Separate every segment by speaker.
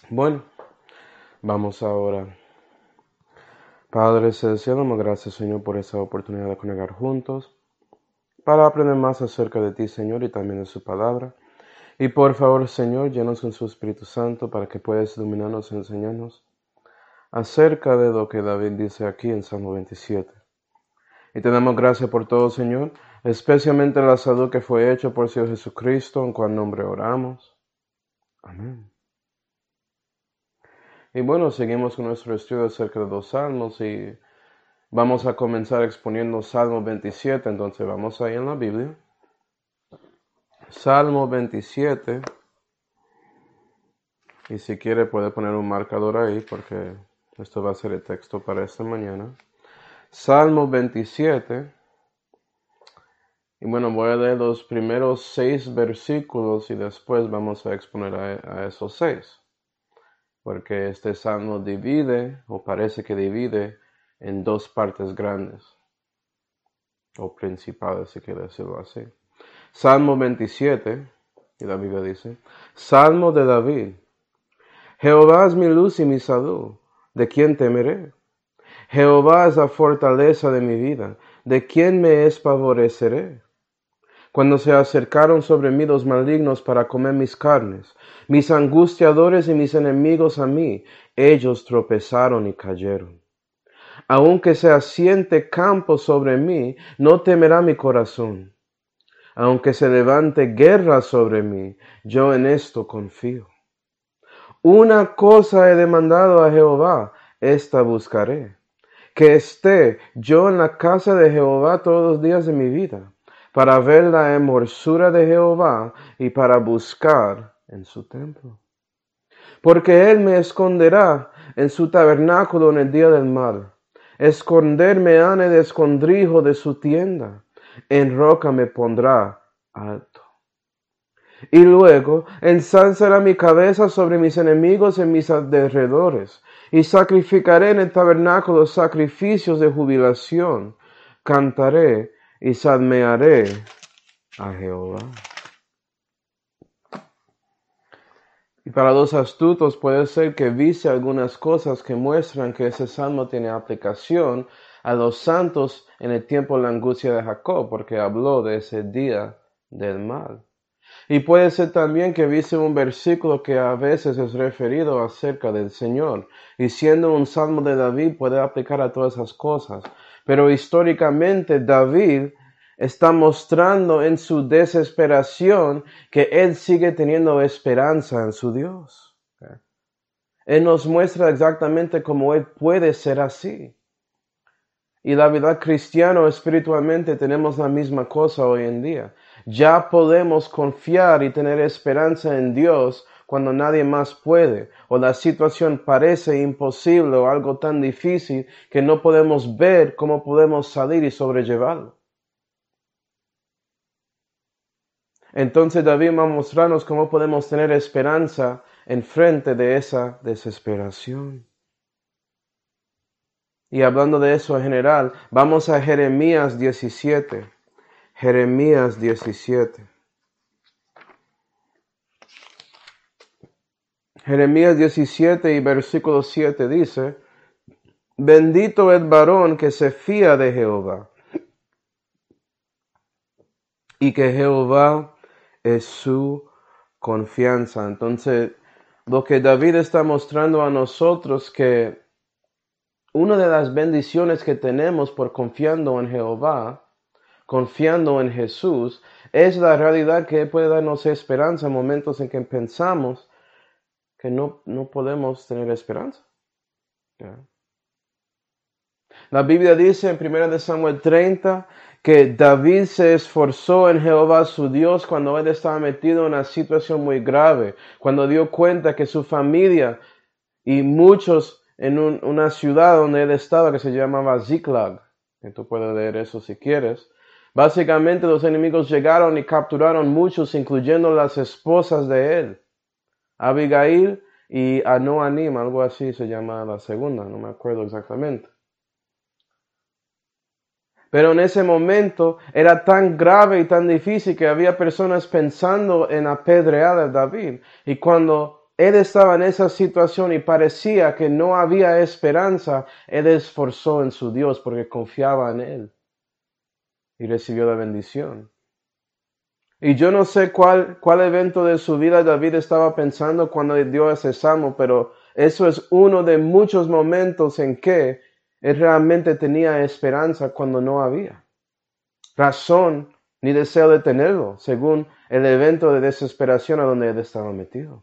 Speaker 1: Bueno, vamos ahora. Padre Celestial, damos gracias, Señor, por esta oportunidad de conectar juntos para aprender más acerca de ti, Señor, y también de su palabra. Y por favor, Señor, llenos con su Espíritu Santo para que puedas iluminarnos y enseñarnos acerca de lo que David dice aquí en Salmo 27. Y te damos gracias por todo, Señor, especialmente la salud que fue hecha por Señor Jesucristo, en cual nombre oramos. Amén. Y bueno, seguimos con nuestro estudio acerca de los salmos y vamos a comenzar exponiendo Salmo 27, entonces vamos ahí en la Biblia. Salmo 27, y si quiere puede poner un marcador ahí porque esto va a ser el texto para esta mañana. Salmo 27, y bueno, voy a leer los primeros 6 versículos y después vamos a exponer a esos 6. Porque este salmo divide, o parece que divide, en 2 partes grandes, o principales, si quiere decirlo así. Salmo 27, y la Biblia dice, Salmo de David. Jehová es mi luz y mi salud, ¿de quién temeré? Jehová es la fortaleza de mi vida, ¿de quién me espavoreceré? Cuando se acercaron sobre mí los malignos para comer mis carnes, mis angustiadores y mis enemigos a mí, ellos tropezaron y cayeron. Aunque se asiente campo sobre mí, no temerá mi corazón. Aunque se levante guerra sobre mí, yo en esto confío. Una cosa he demandado a Jehová, esta buscaré, que esté yo en la casa de Jehová todos los días de mi vida, para ver la hermosura de Jehová y para buscar en su templo. Porque él me esconderá en su tabernáculo en el día del mal. Esconderme han en el escondrijo de su tienda. En roca me pondrá alto. Y luego ensalzará mi cabeza sobre mis enemigos en mis alrededores, y sacrificaré en el tabernáculo sacrificios de jubilación. Cantaré y salmearé a Jehová. Y para los astutos puede ser que viste algunas cosas que muestran que ese salmo tiene aplicación a los santos en el tiempo de la angustia de Jacob, porque habló de ese día del mal. Y puede ser también que viste un versículo que a veces es referido acerca del Señor. Y siendo un salmo de David puede aplicar a todas esas cosas. Pero históricamente David está mostrando en su desesperación que él sigue teniendo esperanza en su Dios. Él nos muestra exactamente cómo él puede ser así. Y la verdad, cristiano espiritualmente tenemos la misma cosa hoy en día. Ya podemos confiar y tener esperanza en Dios cuando nadie más puede, o la situación parece imposible o algo tan difícil que no podemos ver cómo podemos salir y sobrellevarlo. Entonces David va a mostrarnos cómo podemos tener esperanza en frente de esa desesperación. Y hablando de eso en general, vamos a Jeremías 17. Jeremías 17. Jeremías 17 y versículo 7 dice, bendito el varón que se fía de Jehová, y que Jehová es su confianza. Entonces, lo que David está mostrando a nosotros que una de las bendiciones que tenemos por confiando en Jehová, confiando en Jesús, es la realidad que Él puede darnos esperanza en momentos en que pensamos que no podemos tener esperanza. ¿Ya? La Biblia dice en 1 Samuel 30 que David se esforzó en Jehová su Dios cuando él estaba metido en una situación muy grave, cuando dio cuenta que su familia y muchos en una ciudad donde él estaba que se llamaba Ziklag, que tú puedes leer eso si quieres. Básicamente los enemigos llegaron y capturaron muchos, incluyendo las esposas de él, Abigail y Anoanim, algo así se llama la segunda, no me acuerdo exactamente. Pero en ese momento era tan grave y tan difícil que había personas pensando en apedrear a David. Y cuando él estaba en esa situación y parecía que no había esperanza, él esforzó en su Dios porque confiaba en él y recibió la bendición. Y yo no sé cuál evento de su vida David estaba pensando cuando dio ese salmo, pero eso es uno de muchos momentos en que él realmente tenía esperanza cuando no había razón ni deseo de tenerlo, según el evento de desesperación a donde él estaba metido.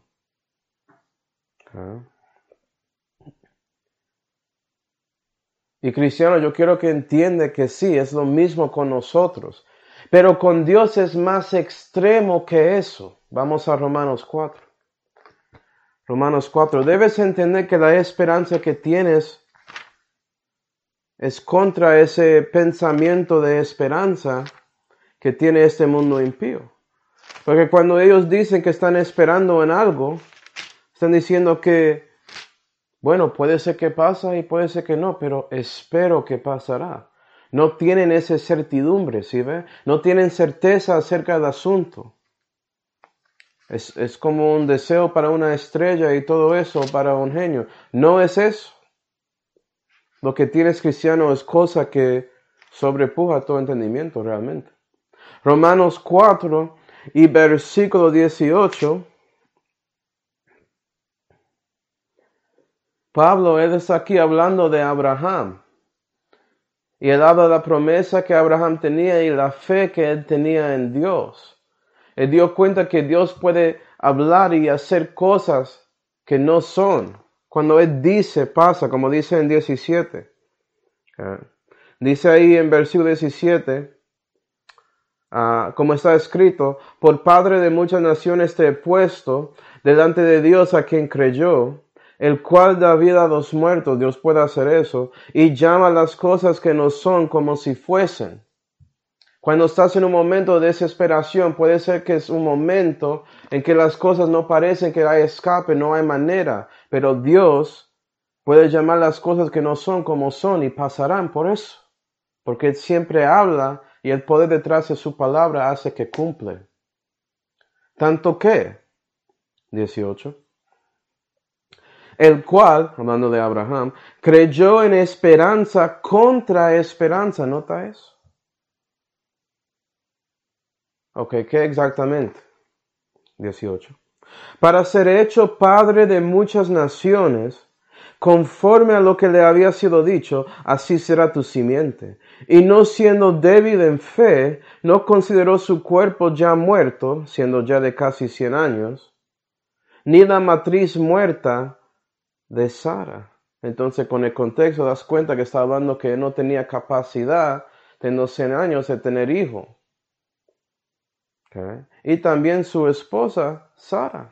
Speaker 1: Y cristiano, yo quiero que entienda que sí, es lo mismo con nosotros, pero con Dios es más extremo que eso. Vamos a Romanos 4. Romanos 4. Debes entender que la esperanza que tienes es contra ese pensamiento de esperanza que tiene este mundo impío. Porque cuando ellos dicen que están esperando en algo, están diciendo que, bueno, puede ser que pasa y puede ser que no, pero espero que pasará. No tienen esa certidumbre, ¿sí ve? No tienen certeza acerca del asunto. Es como un deseo para una estrella y todo eso para un genio. No es eso. Lo que tienes, cristiano, es cosa que sobrepuja todo entendimiento realmente. Romanos 4 y versículo 18. Pablo, él está aquí hablando de Abraham. Y él habla de la promesa que Abraham tenía y la fe que él tenía en Dios. Él dio cuenta que Dios puede hablar y hacer cosas que no son. Cuando él dice, pasa, como dice en 17. Dice ahí en versículo 17, como está escrito, por Padre de muchas naciones te he puesto delante de Dios a quien creyó, el cual da vida a los muertos, Dios puede hacer eso, y llama las cosas que no son como si fuesen. Cuando estás en un momento de desesperación, puede ser que es un momento en que las cosas no parecen que hay escape, no hay manera, pero Dios puede llamar las cosas que no son como son y pasarán por eso, porque Él siempre habla y el poder detrás de su palabra hace que cumple. Tanto que, 18, el cual, hablando de Abraham, creyó en esperanza contra esperanza, ¿nota eso? Ok, ¿qué exactamente? 18. Para ser hecho padre de muchas naciones, conforme a lo que le había sido dicho, así será tu simiente. Y no siendo débil en fe, no consideró su cuerpo ya muerto, siendo ya de casi 100 años, ni la matriz muerta de Sara. Entonces, con el contexto das cuenta que está hablando que no tenía capacidad, teniendo 100 años, de tener hijo. Okay. Y también su esposa, Sara.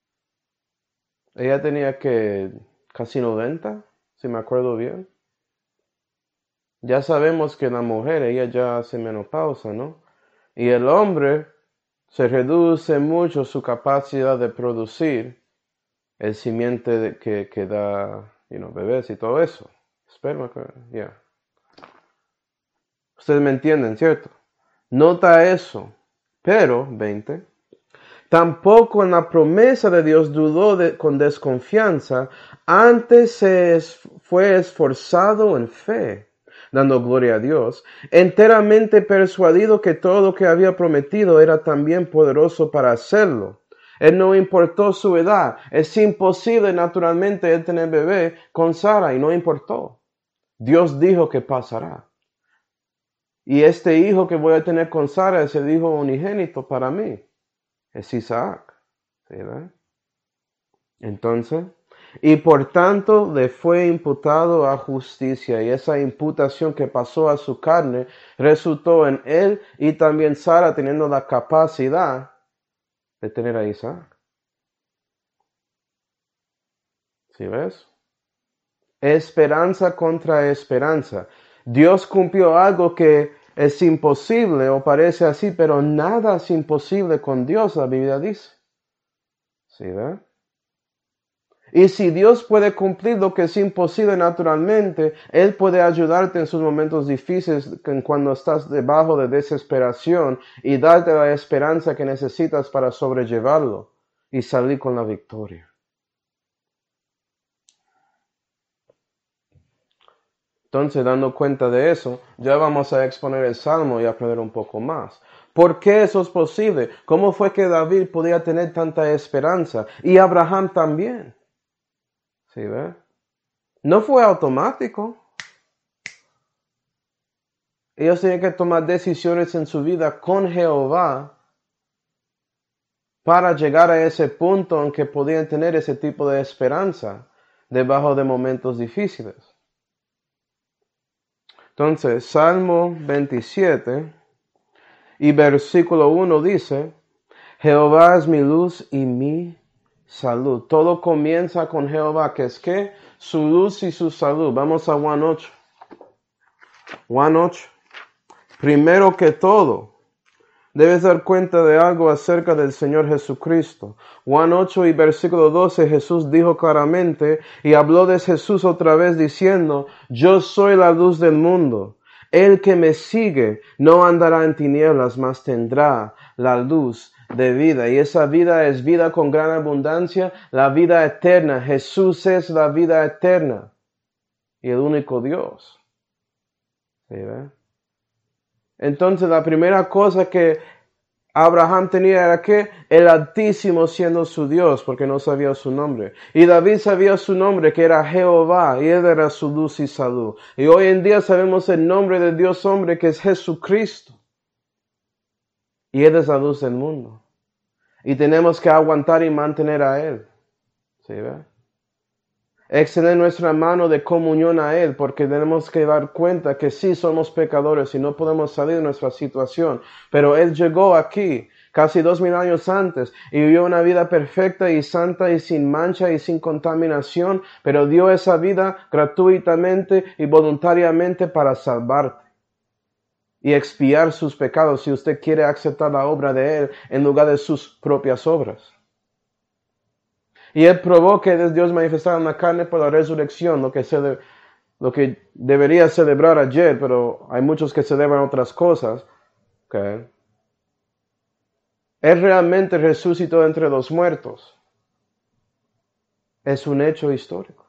Speaker 1: Ella tenía que casi 90, si me acuerdo bien. Ya sabemos que la mujer, ella ya hace menopausa, ¿no? Y el hombre se reduce mucho su capacidad de producir el simiente que da, bebés y todo eso. Esperma, ya. Ustedes me entienden, ¿cierto? Nota eso. Pero, 20, tampoco en la promesa de Dios dudó con desconfianza, antes fue esforzado en fe, dando gloria a Dios, enteramente persuadido que todo lo que había prometido era también poderoso para hacerlo. Él no importó su edad. Es imposible naturalmente él tener bebé con Sara y no importó. Dios dijo que pasará. Y este hijo que voy a tener con Sara es el hijo unigénito para mí. Es Isaac. ¿Sí, verdad? Entonces, y por tanto le fue imputado a justicia, y esa imputación que pasó a su carne resultó en él y también Sara teniendo la capacidad de tener a Isaac. ¿Sí ves? Esperanza contra esperanza. Dios cumplió algo que es imposible o parece así, pero nada es imposible con Dios, la Biblia dice. ¿Sí ves? Y si Dios puede cumplir lo que es imposible naturalmente, Él puede ayudarte en sus momentos difíciles cuando estás debajo de desesperación y darte la esperanza que necesitas para sobrellevarlo y salir con la victoria. Entonces, dando cuenta de eso, ya vamos a exponer el Salmo y aprender un poco más. ¿Por qué eso es posible? ¿Cómo fue que David podía tener tanta esperanza? Y Abraham también. ¿Sí ve? No fue automático. Ellos tenían que tomar decisiones en su vida con Jehová para llegar a ese punto en que podían tener ese tipo de esperanza debajo de momentos difíciles. Entonces, Salmo 27 y versículo 1 dice, Jehová es mi luz y mi salud. Todo comienza con Jehová, que es que su luz y su salud. Vamos a Juan 8. Juan 8. Primero que todo, debes dar cuenta de algo acerca del Señor Jesucristo. Juan 8 y versículo 12, Jesús dijo claramente y habló de Jesús otra vez diciendo, yo soy la luz del mundo. El que me sigue no andará en tinieblas, mas tendrá la luz de vida. Y esa vida es vida con gran abundancia, la vida eterna. Jesús es la vida eterna y el único Dios. ¿Sí, ve? Entonces la primera cosa que Abraham tenía era que el Altísimo siendo su Dios, porque no sabía su nombre. Y David sabía su nombre, que era Jehová, y él era su luz y salud. Y hoy en día sabemos el nombre de Dios hombre, que es Jesucristo. Y él es la luz del mundo. Y tenemos que aguantar y mantener a él. ¿Sí, ve? Extender nuestra mano de comunión a Él, porque tenemos que dar cuenta que sí somos pecadores y no podemos salir de nuestra situación. Pero Él llegó aquí casi 2000 años antes y vivió una vida perfecta y santa y sin mancha y sin contaminación, pero dio esa vida gratuitamente y voluntariamente para salvarte y expiar sus pecados si usted quiere aceptar la obra de Él en lugar de sus propias obras. Y Él probó que es Dios manifestado en la carne por la resurrección, lo que debería celebrar ayer, pero hay muchos que celebran otras cosas. Okay. Él realmente resucitó entre los muertos. Es un hecho histórico.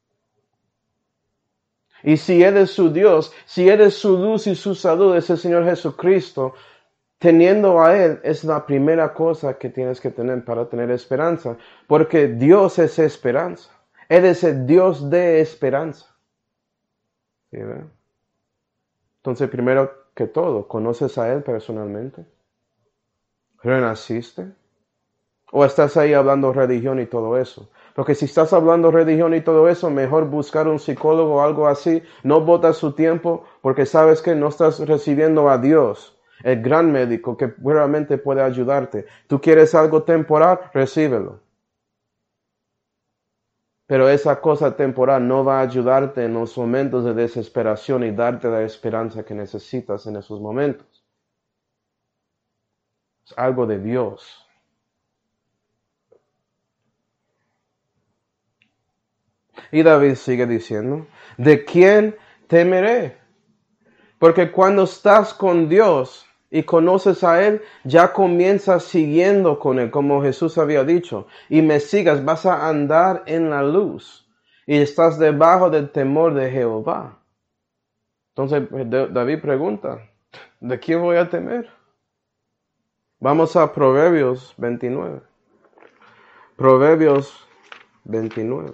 Speaker 1: Y si Él es su Dios, si Él es su luz y su salud, es el Señor Jesucristo, teniendo a Él es la primera cosa que tienes que tener para tener esperanza, porque Dios es esperanza. Él es el Dios de esperanza. ¿Sí, ve? Entonces, primero que todo, ¿conoces a Él personalmente? ¿Renaciste? ¿O estás ahí hablando religión y todo eso? Porque si estás hablando religión y todo eso, mejor buscar un psicólogo o algo así. No botas su tiempo porque sabes que no estás recibiendo a Dios, el gran médico que realmente puede ayudarte. Tú quieres algo temporal, recíbelo. Pero esa cosa temporal no va a ayudarte en los momentos de desesperación y darte la esperanza que necesitas en esos momentos. Es algo de Dios. Y David sigue diciendo, ¿de quién temeré? Porque cuando estás con Dios y conoces a Él, ya comienzas siguiendo con Él, como Jesús había dicho. Y me sigas, vas a andar en la luz. Y estás debajo del temor de Jehová. Entonces David pregunta, ¿de quién voy a temer? Vamos a Proverbios 29. Proverbios 29.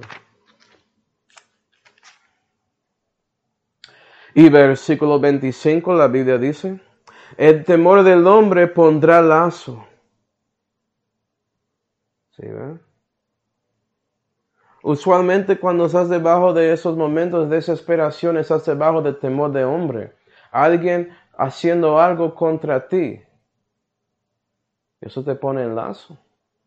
Speaker 1: Y versículo 25, la Biblia dice, el temor del hombre pondrá lazo. ¿Sí, ve? Usualmente cuando estás debajo de esos momentos de desesperación, estás debajo del temor de hombre. Alguien haciendo algo contra ti. Eso te pone en lazo.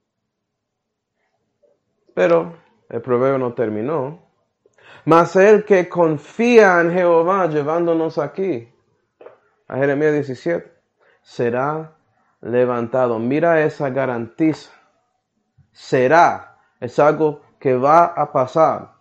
Speaker 1: Pero el proverbio no terminó. Mas el que confía en Jehová, llevándonos aquí, a Jeremías 17, será levantado. Mira esa garantiza. Será. Es algo que va a pasar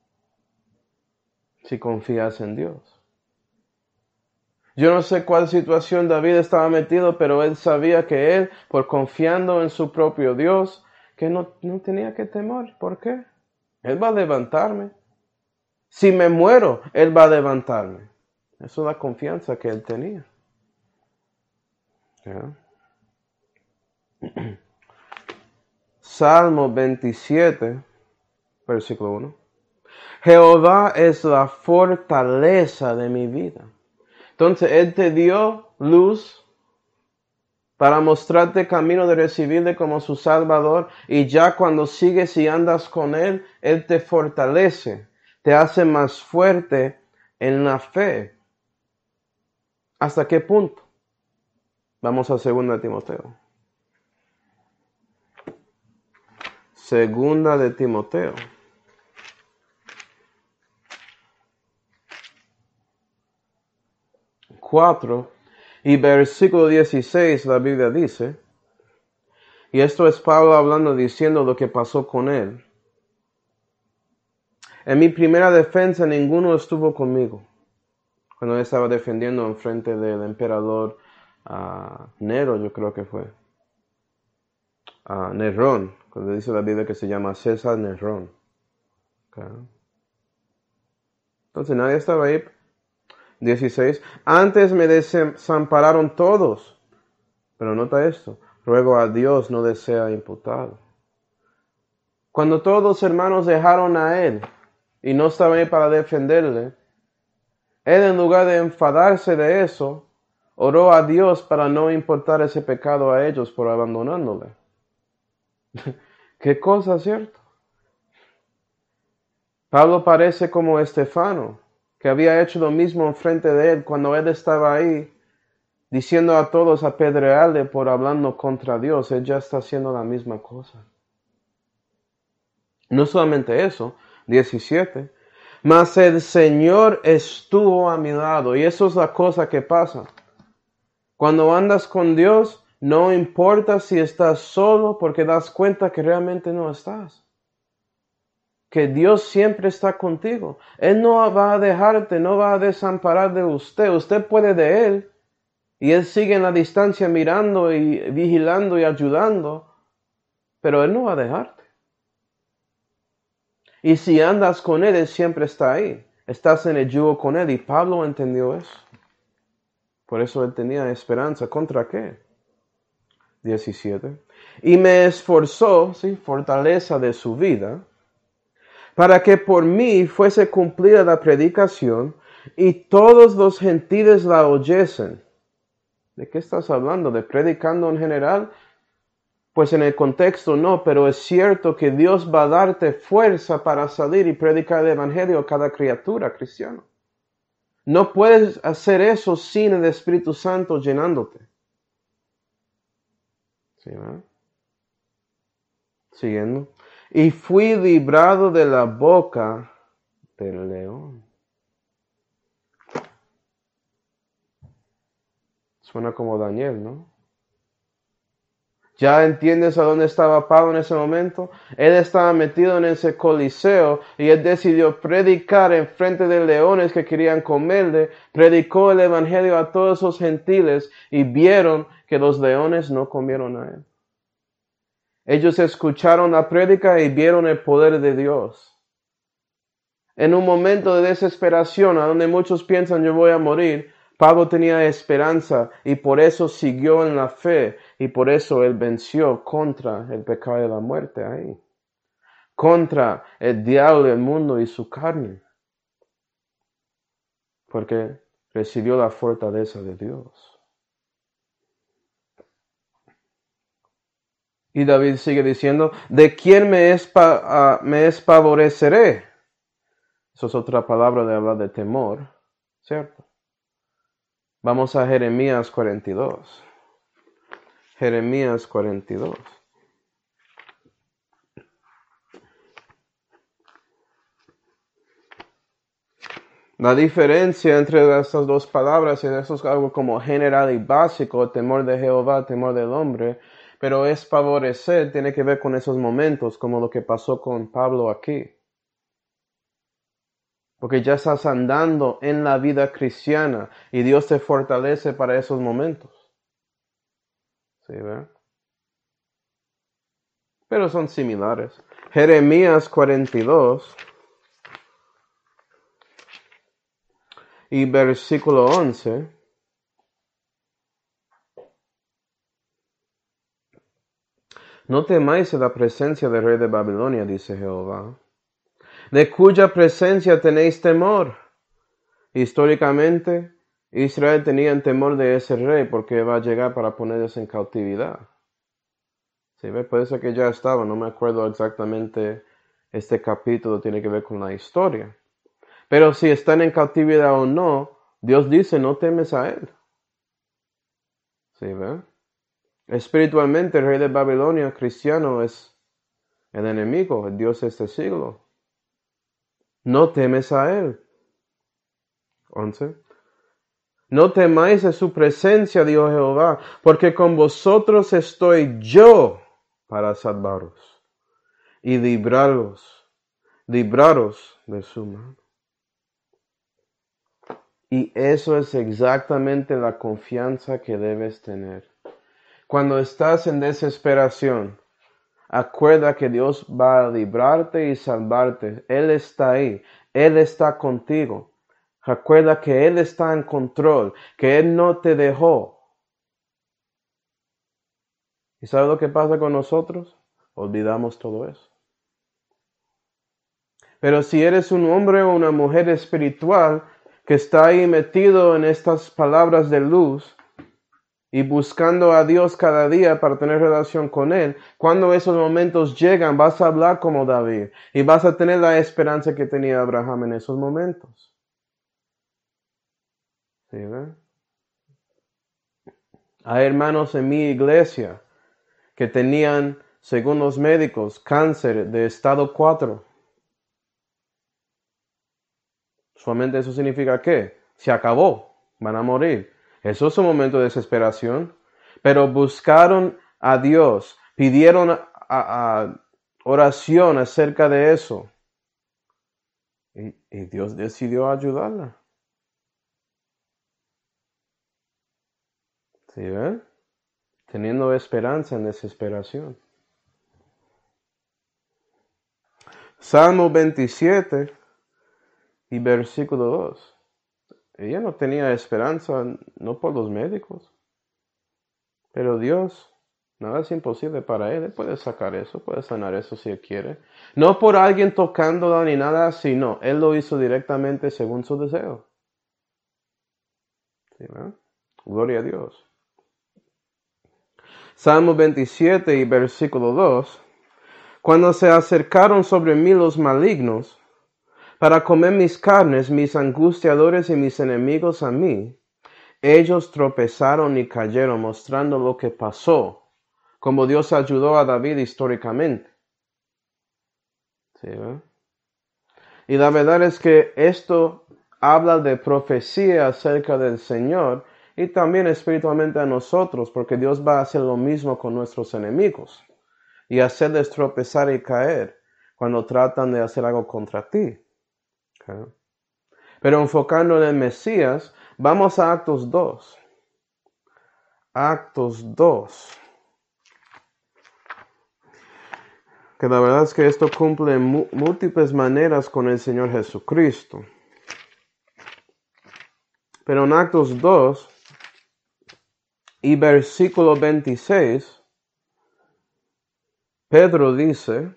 Speaker 1: si confías en Dios. Yo no sé cuál situación David estaba metido, pero él sabía que él, por confiando en su propio Dios, que no tenía que temer. ¿Por qué? Él va a levantarme. Si me muero, Él va a levantarme. Esa es la confianza que él tenía. ¿Ya? Salmo 27, versículo 1. Jehová es la fortaleza de mi vida. Entonces, Él te dio luz para mostrarte camino de recibirle como su Salvador. Y ya cuando sigues y andas con Él, Él te fortalece, te hace más fuerte en la fe. ¿Hasta qué punto? Vamos a 2 Timoteo. 2 Timoteo. 4 y versículo 16, la Biblia dice, y esto es Pablo hablando, diciendo lo que pasó con él. En mi primera defensa ninguno estuvo conmigo, cuando él estaba defendiendo en frente del emperador Nero, yo creo que fue. Nerón, cuando dice la Biblia que se llama César Nerón. Okay. Entonces nadie estaba ahí. 16. Antes me desampararon todos. Pero nota esto. Ruego a Dios no les sea imputado. Cuando todos los hermanos dejaron a él y no estaban ahí para defenderle, él en lugar de enfadarse de eso, oró a Dios para no imputar ese pecado a ellos por abandonándole. Qué cosa, ¿cierto? Pablo parece como Estefano, que había hecho lo mismo enfrente de él cuando él estaba ahí, diciendo a todos apedrearle por hablando contra Dios. Él ya está haciendo la misma cosa. No solamente eso, 17, mas el Señor estuvo a mi lado. Y eso es la cosa que pasa. Cuando andas con Dios, no importa si estás solo, porque das cuenta que realmente no estás. Que Dios siempre está contigo. Él no va a dejarte, no va a desamparar de usted. Usted puede de Él. Y Él sigue en la distancia mirando y vigilando y ayudando. Pero Él no va a dejarte. Y si andas con Él, Él siempre está ahí. Estás en el yugo con Él. Y Pablo entendió eso. Por eso él tenía esperanza. ¿Contra qué? 17. Y me esforzó, ¿sí? Fortaleza de su vida, para que por mí fuese cumplida la predicación y todos los gentiles la oyesen. ¿De qué estás hablando? ¿De predicando en general? Pues en el contexto no, pero es cierto que Dios va a darte fuerza para salir y predicar el evangelio a cada criatura cristiana. No puedes hacer eso sin el Espíritu Santo llenándote. ¿Sí, verdad? Siguiendo. Y fui librado de la boca del león. Suena como Daniel, ¿no? ¿Ya entiendes a dónde estaba Pablo en ese momento? Él estaba metido en ese coliseo y él decidió predicar en frente de leones que querían comerle. Predicó el evangelio a todos esos gentiles y vieron que los leones no comieron a él. Ellos escucharon la prédica y vieron el poder de Dios. En un momento de desesperación, a donde muchos piensan yo voy a morir, Pablo tenía esperanza y por eso siguió en la fe y por eso él venció contra el pecado y la muerte ahí. Contra el diablo, el mundo y su carne. Porque recibió la fortaleza de Dios. Y David sigue diciendo, ¿de quién me espavoreceré? Eso es otra palabra de hablar de temor, ¿cierto? Vamos a Jeremías 42. Jeremías 42. La diferencia entre estas dos palabras, y eso es algo como general y básico, temor de Jehová, temor del hombre, pero es favorecer, tiene que ver con esos momentos, como lo que pasó con Pablo aquí. Porque ya estás andando en la vida cristiana y Dios te fortalece para esos momentos. ¿Sí, ve? Pero son similares. Jeremías 42. y versículo 11. No temáis la presencia del rey de Babilonia, dice Jehová, de cuya presencia tenéis temor. Históricamente, Israel tenía temor de ese rey porque va a llegar para ponerlos en cautividad. ¿Sí ve? Puede ser que ya estaba, no me acuerdo exactamente, este capítulo tiene que ver con la historia. Pero si están en cautividad o no, Dios dice, no temes a él. ¿Sí ve? Espiritualmente, el rey de Babilonia, cristiano, es el enemigo, el Dios de este siglo. No temes a él. 11. No temáis de su presencia, dijo Jehová, porque con vosotros estoy yo para salvaros y libraros de su mano. Y eso es exactamente la confianza que debes tener. Cuando estás en desesperación, acuerda que Dios va a librarte y salvarte. Él está ahí. Él está contigo. Recuerda que Él está en control, que Él no te dejó. ¿Y sabes lo que pasa con nosotros? Olvidamos todo eso. Pero si eres un hombre o una mujer espiritual que está ahí metido en estas palabras de luz y buscando a Dios cada día para tener relación con Él, cuando esos momentos llegan vas a hablar como David y vas a tener la esperanza que tenía Abraham en esos momentos. ¿Sí, ve? Hay hermanos en mi iglesia que tenían, según los médicos, cáncer de estado 4. Solamente eso significa que se acabó, van a morir. Eso es un momento de desesperación. Pero buscaron a Dios, pidieron oración acerca de eso. Y Dios decidió ayudarla. ¿Sí ven? Teniendo esperanza en desesperación. Salmo 27 y versículo 2. Ella no tenía esperanza, no por los médicos. Pero Dios, nada es imposible para Él. Él puede sacar eso, puede sanar eso si Él quiere. No por alguien tocándola ni nada así, no. Él lo hizo directamente según su deseo. ¿Sí, ¿no? Gloria a Dios. Salmo 27 y versículo 2. Cuando se acercaron sobre mí los malignos, para comer mis carnes, mis angustiadores y mis enemigos a mí, ellos tropezaron y cayeron, mostrando lo que pasó, como Dios ayudó a David históricamente. ¿Sí, ¿no? Y la verdad es que esto habla de profecía acerca del Señor y también espiritualmente a nosotros, porque Dios va a hacer lo mismo con nuestros enemigos y hacerles tropezar y caer cuando tratan de hacer algo contra ti. ¿Okay? Pero enfocando en el Mesías, vamos a Actos 2. Actos 2. Que la verdad es que esto cumple en múltiples maneras con el Señor Jesucristo. Pero en Actos 2 y versículo 26, Pedro dice,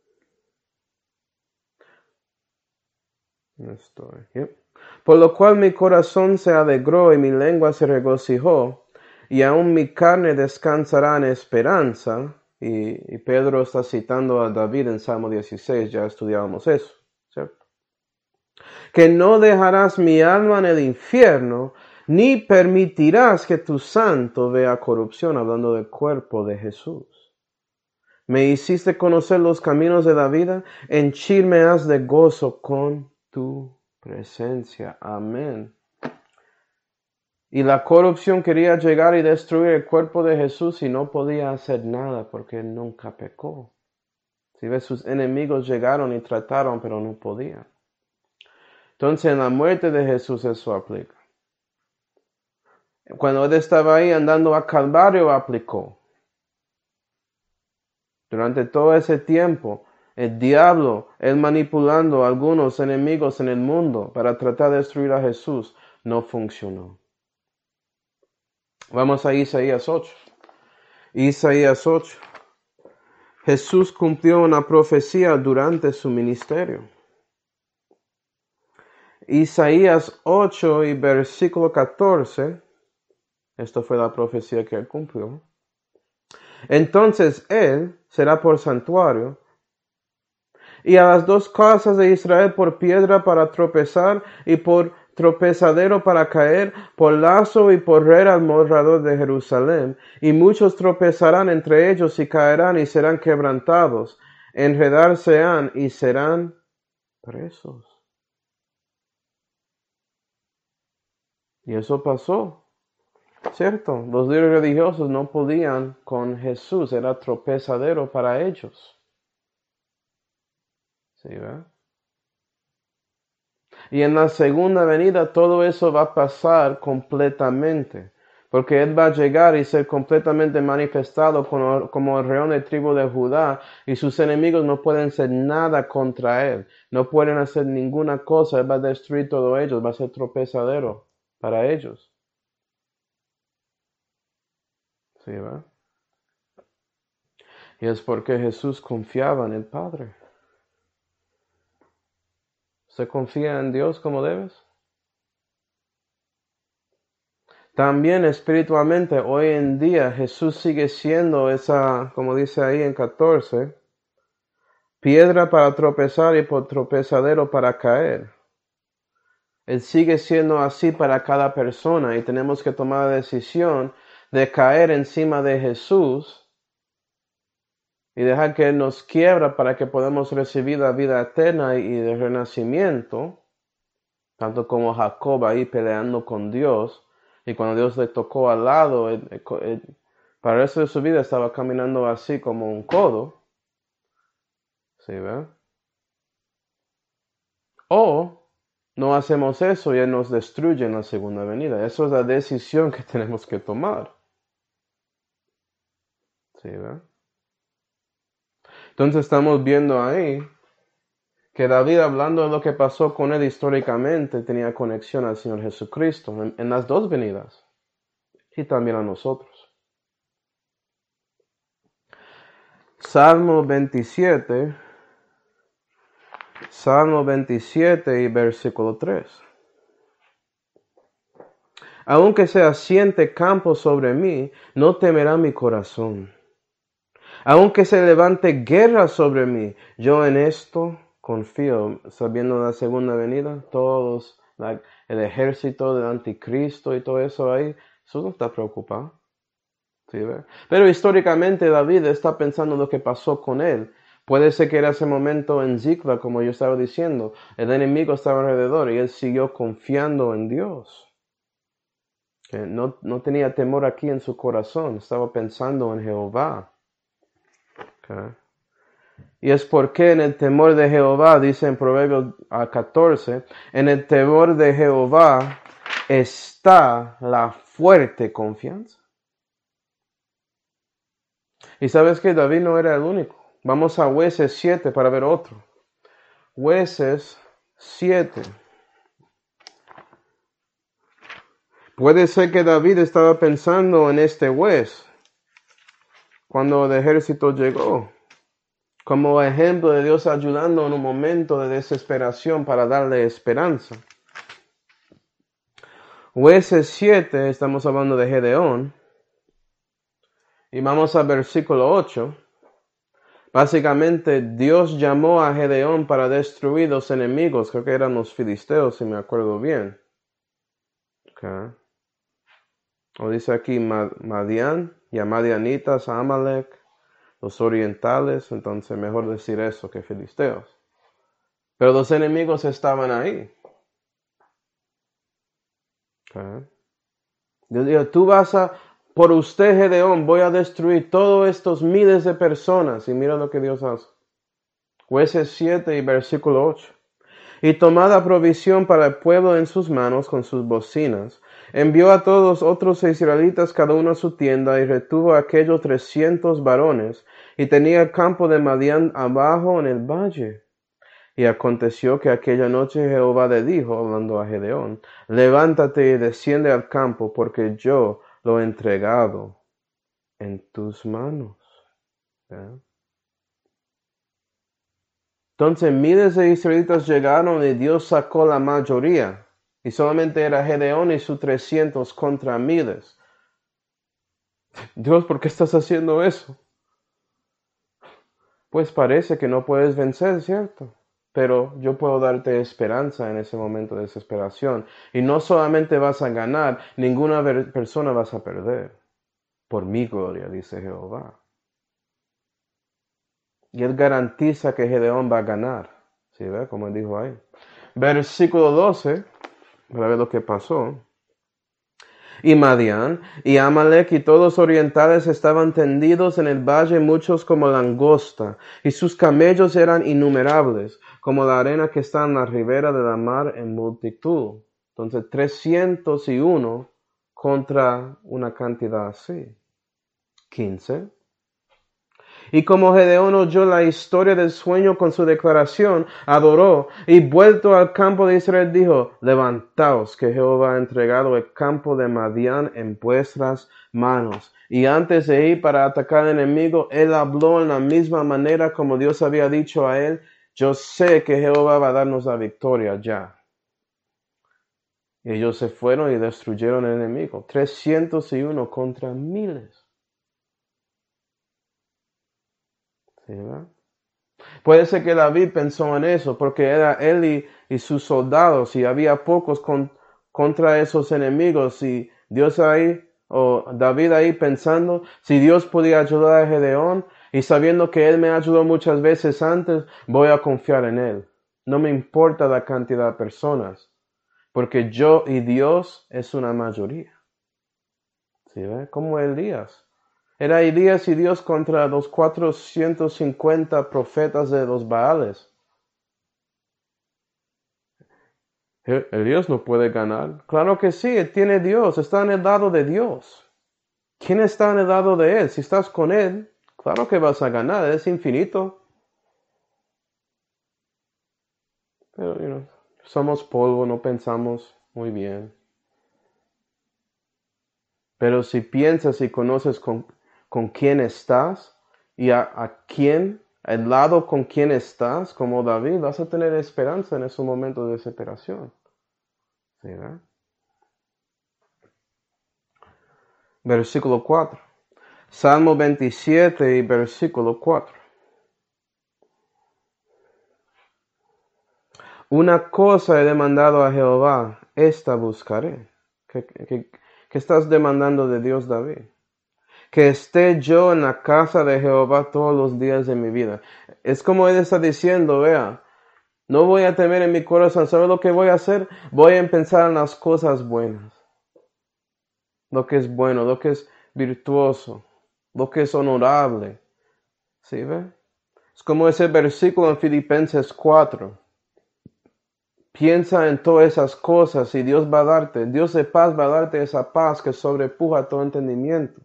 Speaker 1: por lo cual mi corazón se alegró y mi lengua se regocijó, y aún mi carne descansará en esperanza. Y Pedro está citando a David en Salmo 16, ya estudiábamos eso, ¿cierto? Que no dejarás mi alma en el infierno, ni permitirás que tu santo vea corrupción, hablando del cuerpo de Jesús. Me hiciste conocer los caminos de la vida, henchirme has de gozo con tu presencia. Amén. Y la corrupción quería llegar y destruir el cuerpo de Jesús y no podía hacer nada porque él nunca pecó. Si ves, sus enemigos llegaron y trataron, pero no podían. Entonces en la muerte de Jesús eso aplica. Cuando él estaba ahí andando a Calvario aplicó. Durante todo ese tiempo, El diablo, él manipulando a algunos enemigos en el mundo para tratar de destruir a Jesús, no funcionó. Vamos a Isaías 8. Isaías 8. Jesús cumplió una profecía durante su ministerio. Isaías 8 y versículo 14. Esto fue la profecía que él cumplió. Entonces él será por santuario, y a las dos casas de Israel por piedra para tropezar, y por tropezadero para caer, por lazo y por red al morador de Jerusalén. Y muchos tropezarán entre ellos y caerán y serán quebrantados, enredarseán y serán presos. Y eso pasó. Cierto, los líderes religiosos no podían con Jesús, era tropezadero para ellos. ¿Sí, verdad? Y en la segunda venida todo eso va a pasar completamente, porque Él va a llegar y ser completamente manifestado como el león de tribu de Judá, y sus enemigos no pueden hacer nada contra Él, no pueden hacer ninguna cosa, Él va a destruir todo ellos, va a ser tropezadero para ellos. ¿Sí, verdad? Y es porque Jesús confiaba en el Padre. ¿Se confía en Dios como debes? También espiritualmente, hoy en día, Jesús sigue siendo esa, como dice ahí en 14, piedra para tropezar y por tropezadero para caer. Él sigue siendo así para cada persona y tenemos que tomar la decisión de caer encima de Jesús y dejar que Él nos quiebra para que podamos recibir la vida eterna y el renacimiento, tanto como Jacob ahí peleando con Dios, y cuando Dios le tocó al lado, para el resto de su vida estaba caminando así como un codo. ¿Sí, verdad? O no hacemos eso y Él nos destruye en la segunda venida. Eso es la decisión que tenemos que tomar. ¿Sí, verdad? Entonces estamos viendo ahí que David, hablando de lo que pasó con él históricamente, tenía conexión al Señor Jesucristo en las dos venidas y también a nosotros. Salmo 27 y versículo 3. Aunque se asiente campo sobre mí, no temerá mi corazón. Aunque se levante guerra sobre mí, yo en esto confío. Sabiendo la segunda venida, todos, el ejército del anticristo y todo eso ahí, eso no está preocupado. ¿Sí, ve? Pero históricamente David está pensando en lo que pasó con él. Puede ser que era ese momento en Ziklag, como yo estaba diciendo, el enemigo estaba alrededor y él siguió confiando en Dios. Que no tenía temor aquí en su corazón, estaba pensando en Jehová. Okay. Y es porque en el temor de Jehová, dice en Proverbios 14, en el temor de Jehová está la fuerte confianza. Y sabes que David no era el único. Vamos a Jueces 7 para ver otro. Jueces 7. Puede ser que David estaba pensando en este juez cuando el ejército llegó, como ejemplo de Dios ayudando en un momento de desesperación para darle esperanza. Jueces 7, estamos hablando de Gedeón, y vamos al versículo 8. Básicamente, Dios llamó a Gedeón para destruir los enemigos, creo que eran los filisteos, si me acuerdo bien. Okay. O dice aquí Madián, y a Madianitas, a Amalek, los orientales, entonces mejor decir eso que filisteos. Pero los enemigos estaban ahí. Okay. Dios dijo, tú vas a, por usted Gedeón, voy a destruir todos estos miles de personas. Y mira lo que Dios hace. Jueces 7 y versículo 8. Y tomada provisión para el pueblo en sus manos con sus bocinas, envió a todos otros israelitas cada uno a su tienda y retuvo a aquellos 300 varones y tenía el campo de Madián abajo en el valle. Y aconteció que aquella noche Jehová le dijo, hablando a Gedeón, levántate y desciende al campo, porque yo lo he entregado en tus manos. ¿Ya? Entonces miles de israelitas llegaron y Dios sacó la mayoría. Y solamente era Gedeón y sus 300 contra miles. Dios, ¿por qué estás haciendo eso? Pues parece que no puedes vencer, ¿cierto? Pero yo puedo darte esperanza en ese momento de desesperación. Y no solamente vas a ganar, ninguna persona vas a perder. Por mi gloria, dice Jehová. Y él garantiza que Gedeón va a ganar. ¿Sí ve? Como él dijo ahí. Versículo 12, para ver lo que pasó. Y Madián y Amalek y todos los orientales estaban tendidos en el valle, muchos como langosta, y sus camellos eran innumerables, como la arena que está en la ribera de la mar en multitud. Entonces 301 contra una cantidad así. 15. Y como Gedeón oyó la historia del sueño con su declaración, adoró, y vuelto al campo de Israel dijo, levantaos, que Jehová ha entregado el campo de Madián en vuestras manos. Y antes de ir para atacar al enemigo, él habló en la misma manera como Dios había dicho a él, yo sé que Jehová va a darnos la victoria ya. Y ellos se fueron y destruyeron al enemigo, 301 contra miles. ¿Sí, verdad? Puede ser que David pensó en eso, porque era él y sus soldados, y había pocos contra esos enemigos, y Dios ahí, o David ahí pensando, si Dios podía ayudar a Gedeón, y sabiendo que él me ayudó muchas veces antes, voy a confiar en él. No me importa la cantidad de personas, porque yo y Dios es una mayoría. ¿Sí ve? Como Elías. Era Elías y Dios contra los 450 profetas de los Baales. Elías no puede ganar. Claro que sí, él tiene Dios, está en el lado de Dios. ¿Quién está en el lado de él? Si estás con él, claro que vas a ganar, es infinito. Pero, somos polvo, no pensamos muy bien. Pero si piensas y conoces con quién estás y a quién, al lado con quién estás, como David, vas a tener esperanza en ese momento de desesperación. ¿Sí, verdad? Versículo 4. Salmo 27 y versículo 4. Una cosa he demandado a Jehová, esta buscaré. ¿Qué estás demandando de Dios, David? Que esté yo en la casa de Jehová todos los días de mi vida. Es como él está diciendo, vea, no voy a temer en mi corazón. ¿Sabe lo que voy a hacer? Voy a pensar en las cosas buenas. Lo que es bueno, lo que es virtuoso, lo que es honorable. ¿Sí ve? Es como ese versículo en Filipenses 4. Piensa en todas esas cosas y Dios va a darte, Dios de paz va a darte esa paz que sobrepuja todo entendimiento.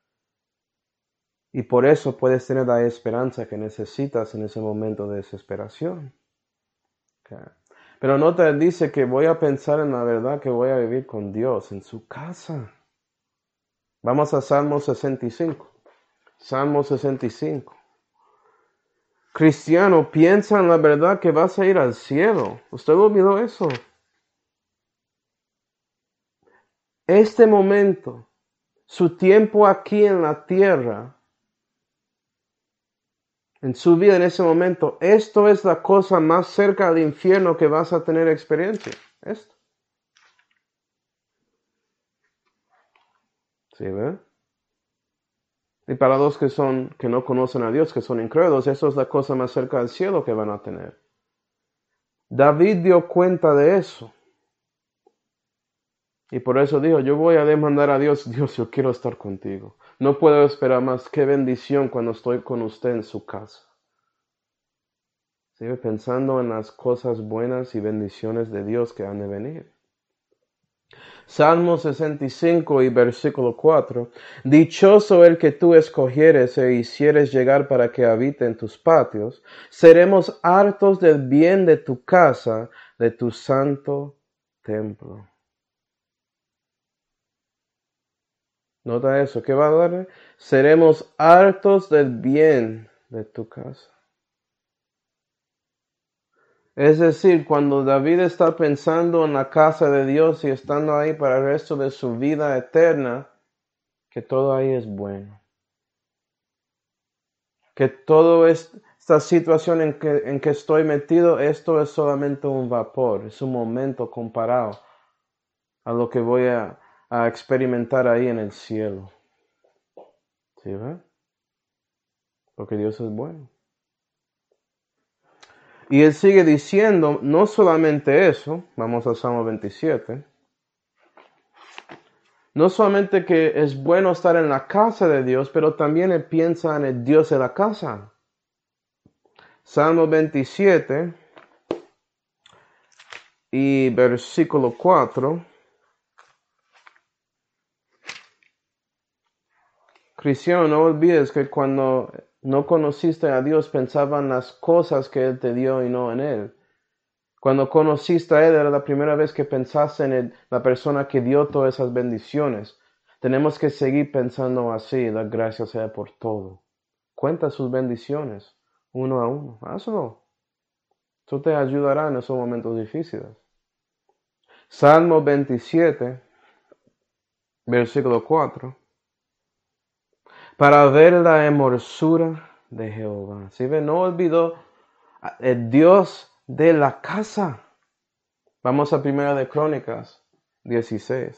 Speaker 1: Y por eso puedes tener la esperanza que necesitas en ese momento de desesperación. Okay. Pero no te dice que voy a pensar en la verdad que voy a vivir con Dios en su casa. Vamos a Salmo 65. Salmo 65. Cristiano, piensa en la verdad que vas a ir al cielo. ¿Usted olvidó eso? Este momento, su tiempo aquí en la tierra, en su vida en ese momento, esto es la cosa más cerca del infierno que vas a tener experiencia. Esto. ¿Sí ve? Y para los que no conocen a Dios, que son incrédulos, eso es la cosa más cerca del cielo que van a tener. David dio cuenta de eso. Y por eso dijo, yo voy a demandar a Dios, Dios, yo quiero estar contigo. No puedo esperar más. Qué bendición cuando estoy con usted en su casa. Sigue pensando en las cosas buenas y bendiciones de Dios que han de venir. Salmo 65 y versículo 4. Dichoso el que tú escogieres e hicieres llegar para que habite en tus patios. Seremos hartos del bien de tu casa, de tu santo templo. Nota eso. ¿Qué va a dar? Seremos hartos del bien de tu casa. Es decir, cuando David está pensando en la casa de Dios y estando ahí para el resto de su vida eterna, que todo ahí es bueno. Que toda esta situación en que estoy metido, esto es solamente un vapor, es un momento comparado a lo que voy a experimentar ahí en el cielo. ¿Sí ve? Porque Dios es bueno. Y él sigue diciendo, no solamente eso, vamos al Salmo 27, no solamente que es bueno estar en la casa de Dios, pero también él piensa en el Dios de la casa. Salmo 27 y versículo 4. Cristiano, no olvides que cuando no conociste a Dios pensaban las cosas que Él te dio y no en Él. Cuando conociste a Él era la primera vez que pensaste en la persona que dio todas esas bendiciones. Tenemos que seguir pensando así, dar gracias sea por todo. Cuenta sus bendiciones, uno a uno. Hazlo. Eso te ayudará en esos momentos difíciles. Salmo 27, versículo 4. Para ver la hermosura de Jehová. ¿Sí ven? No olvidó el Dios de la casa. Vamos a Primera de Crónicas 16.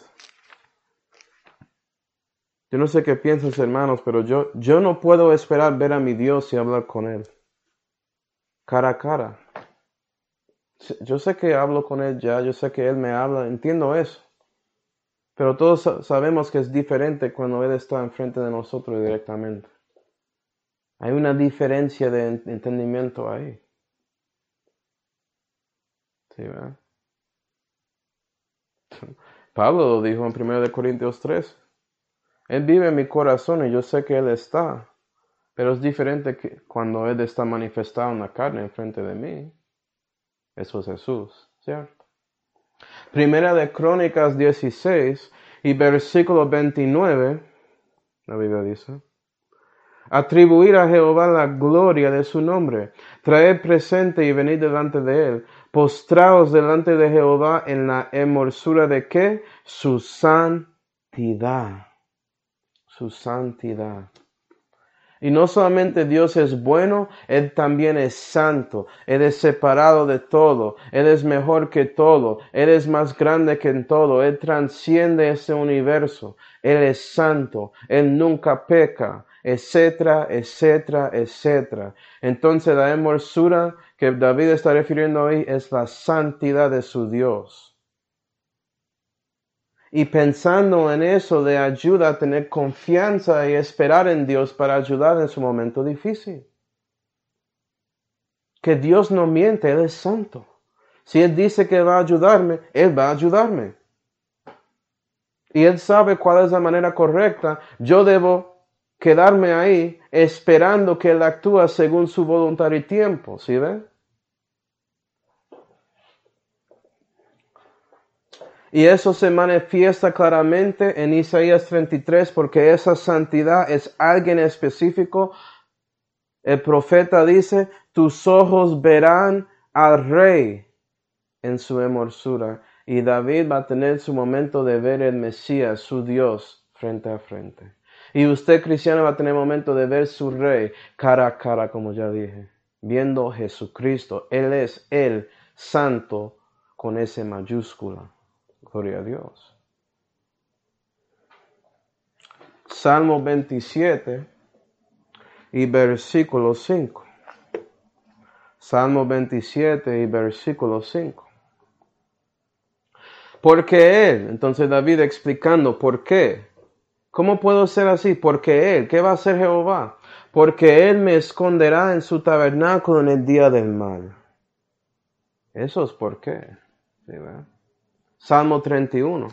Speaker 1: Yo no sé qué piensan, hermanos, pero yo no puedo esperar ver a mi Dios y hablar con Él. Cara a cara. Yo sé que hablo con Él ya, yo sé que Él me habla, entiendo eso. Pero todos sabemos que es diferente cuando Él está enfrente de nosotros directamente. Hay una diferencia de entendimiento ahí. ¿Sí, verdad? Pablo lo dijo en 1 Corintios 3. Él vive en mi corazón y yo sé que Él está. Pero es diferente que cuando Él está manifestado en la carne enfrente de mí. Eso es Jesús, ¿cierto? Primera de Crónicas 16 y versículo 29, la Biblia dice: atribuir a Jehová la gloria de su nombre, traed presente y venid delante de Él, postraos delante de Jehová en la hermosura de ¿qué? Su santidad. Su santidad. Y no solamente Dios es bueno, Él también es santo. Él es separado de todo. Él es mejor que todo. Él es más grande que en todo. Él transciende ese universo. Él es santo. Él nunca peca, etcétera, etcétera, etcétera. Entonces la hermosura que David está refiriendo ahí es la santidad de su Dios. Y pensando en eso de ayuda a tener confianza y esperar en Dios para ayudar en su momento difícil. Que Dios no miente, Él es santo. Si Él dice que va a ayudarme, Él va a ayudarme. Y Él sabe cuál es la manera correcta. Yo debo quedarme ahí esperando que Él actúe según su voluntad y tiempo. ¿Sí ven? Y eso se manifiesta claramente en Isaías 33 porque esa santidad es alguien específico. El profeta dice, tus ojos verán al rey en su hermosura. Y David va a tener su momento de ver el Mesías, su Dios, frente a frente. Y usted, cristiano, va a tener momento de ver su rey cara a cara, como ya dije. Viendo Jesucristo. Él es el santo con S mayúscula. Gloria a Dios. Salmo 27 y versículo 5. Salmo 27 y versículo 5. Porque Él, entonces David explicando por qué. ¿Cómo puedo ser así? Porque Él, ¿qué va a hacer Jehová? Porque Él me esconderá en su tabernáculo en el día del mal. Eso es por qué. ¿Sí, verdad? Salmo 31.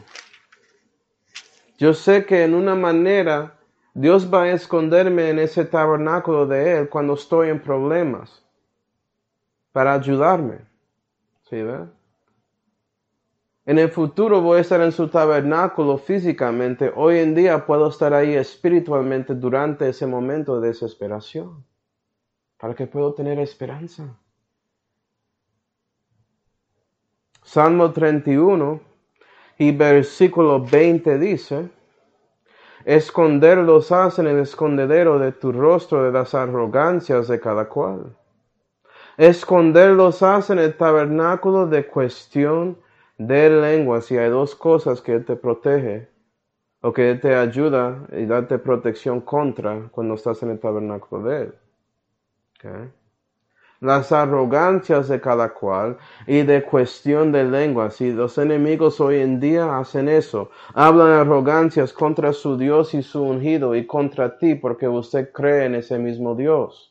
Speaker 1: Yo sé que en una manera Dios va a esconderme en ese tabernáculo de Él cuando estoy en problemas, para ayudarme. ¿Sí, ve? En el futuro voy a estar en su tabernáculo físicamente. Hoy en día puedo estar ahí espiritualmente durante ese momento de desesperación, para que pueda tener esperanza. Salmo 31 y versículo 20 dice: esconderlos has en el escondedero de tu rostro de las arrogancias de cada cual. Esconderlos has en el tabernáculo de cuestión de lenguas. Y hay dos cosas que Él te protege, o que Él te ayuda y darte protección contra cuando estás en el tabernáculo de Él. ¿Okay? Las arrogancias de cada cual y de cuestión de lenguas. Y los enemigos hoy en día hacen eso. Hablan arrogancias contra su Dios y su ungido y contra ti porque usted cree en ese mismo Dios.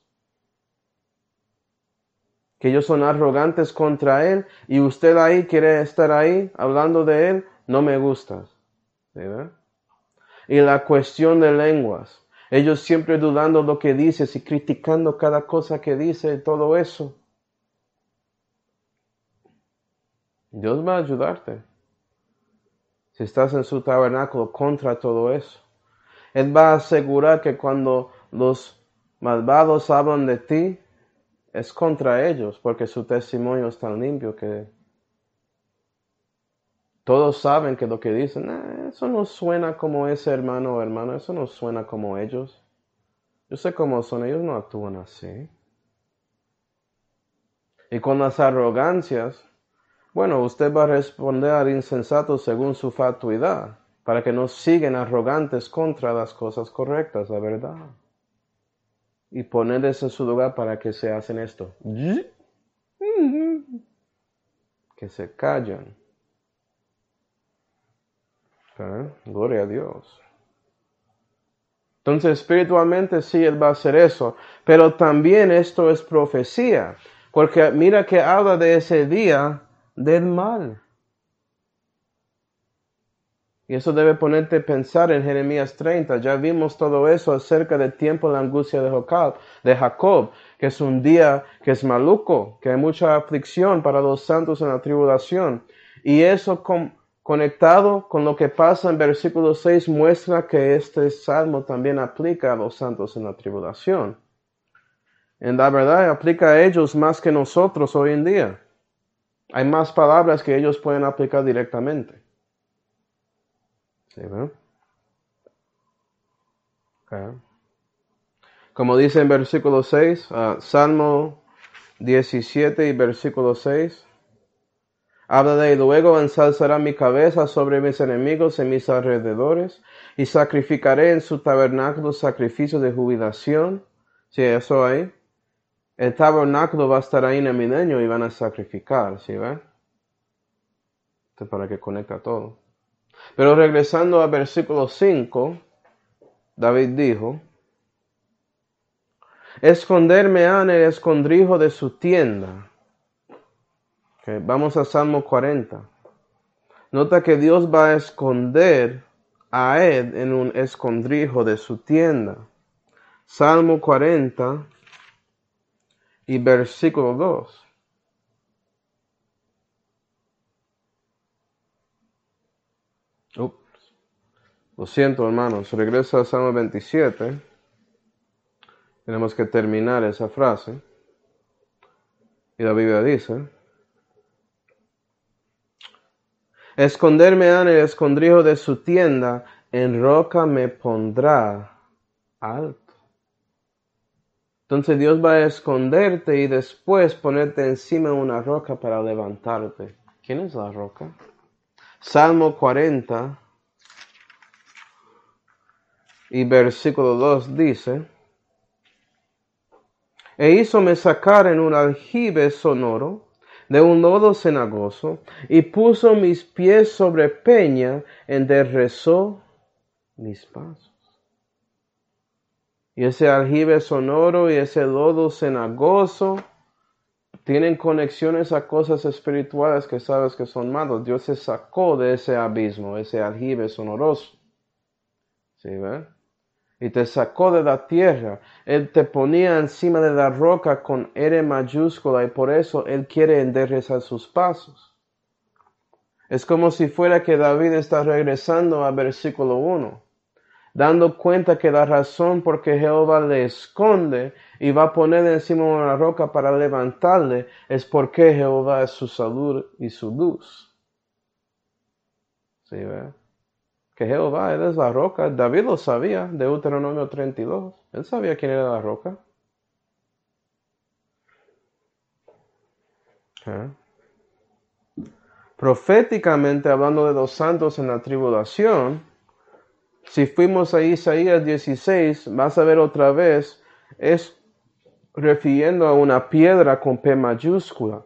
Speaker 1: Que ellos son arrogantes contra Él y usted ahí quiere estar ahí hablando de Él, no me gusta. ¿Sí, ve? Y la cuestión de lenguas. Ellos siempre dudando lo que dices y criticando cada cosa que dice y todo eso. Dios va a ayudarte. Si estás en su tabernáculo contra todo eso. Él va a asegurar que cuando los malvados hablan de ti, es contra ellos, porque su testimonio es tan limpio que todos saben que lo que dicen, eso no suena como ese hermano o hermana, eso no suena como ellos. Yo sé cómo son, ellos no actúan así. Y con las arrogancias, bueno, usted va a responder al insensato según su fatuidad, para que no sigan arrogantes contra las cosas correctas, la verdad. Y ponerles en su lugar para que se hacen esto. Que se callan. ¿Okay? Gloria a Dios. Entonces, espiritualmente sí, Él va a hacer eso. Pero también esto es profecía. Porque mira que habla de ese día del mal. Y eso debe ponerte a pensar en Jeremías 30. Ya vimos todo eso acerca del tiempo de la angustia de Jacob, que es un día que es maluco, que hay mucha aflicción para los santos en la tribulación. Y eso conectado con lo que pasa en versículo 6 muestra que este salmo también aplica a los santos en la tribulación. En la verdad aplica a ellos más que nosotros hoy en día. Hay más palabras que ellos pueden aplicar directamente. ¿Sí, no? Okay. Como dice en versículo 6, Salmo 17 y versículo 6, habla de: luego ensalzará mi cabeza sobre mis enemigos en mis alrededores, y sacrificaré en su tabernáculo sacrificios de jubilación. ¿Sí, eso ahí? El tabernáculo va a estar ahí en el milenio y van a sacrificar, ¿sí ve? Esto es para que conecta todo. Pero regresando al versículo 5, David dijo: esconderme han el escondrijo de su tienda. Okay, vamos a Salmo 40. Nota que Dios va a esconder a él en un escondrijo de su tienda. Salmo 40 y versículo 2. Ups. Lo siento, hermanos. Regresa a Salmo 27. Tenemos que terminar esa frase. Y la Biblia dice: esconderme han el escondrijo de su tienda, en roca me pondrá alto. Entonces Dios va a esconderte y después ponerte encima de una roca para levantarte. ¿Quién es la roca? Salmo 40 y versículo 2 dice: e hízome sacar en un aljibe sonoro de un lodo cenagoso, y puso mis pies sobre peña, enderezó mis pasos. Y ese aljibe sonoro y ese lodo cenagoso tienen conexiones a cosas espirituales que sabes que son malas. Dios se sacó de ese abismo, ese aljibe sonoroso. ¿Sí, ve? Y te sacó de la tierra. Él te ponía encima de la roca con R mayúscula y por eso Él quiere enderezar sus pasos. Es como si fuera que David está regresando al versículo 1, dando cuenta que la razón por que Jehová le esconde y va a ponerle encima de una roca para levantarle es porque Jehová es su salud y su luz. ¿Sí, ve? Que Jehová, Él es la roca. David lo sabía, Deuteronomio 32. Él sabía quién era la roca. ¿Eh? Proféticamente, hablando de los santos en la tribulación, si fuimos a Isaías 16, vas a ver otra vez, es refiriendo a una piedra con P mayúscula.